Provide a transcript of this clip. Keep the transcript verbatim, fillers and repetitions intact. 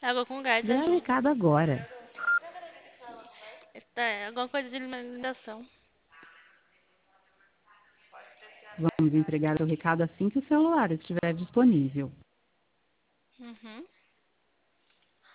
Água com gás Gerar ajuda. recado agora. É, alguma coisa de alimentação. Vamos entregar o recado assim que o celular estiver disponível. Uhum.